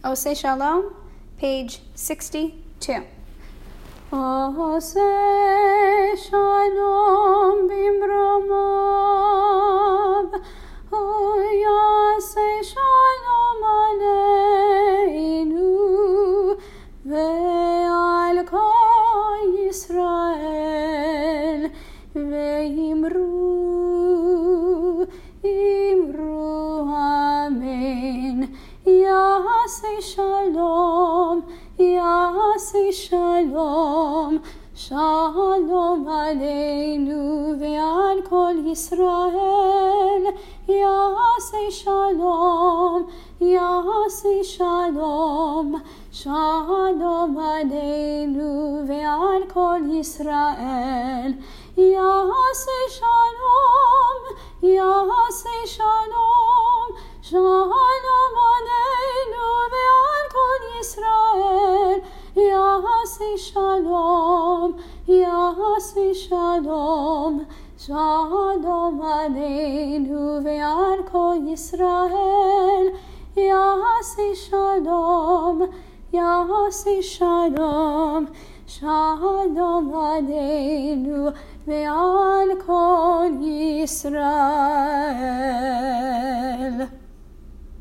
Oseh Shalom, page 62. Oseh Shalom bimromav, Oyaseh Shalom aleinu, ve'al kol Yisrael, ve'imru amen. Yaseh Shalom, Yaseh Shalom, Shalom aleinu ve'al kol Yisrael. Yaseh Shalom, Yaseh Shalom, Shalom aleinu ve'al kol Yisrael. Yaseh Shalom, Yaseh Shalom, Shalom aleinu ve'al kol Yisrael. Yaseh Shalom, Yaseh Shalom, Shalom aleinu ve'al kol Yisrael. Yaseh Shalom, Yaseh Shalom, Shalom aleinu ve'al kol Yisrael.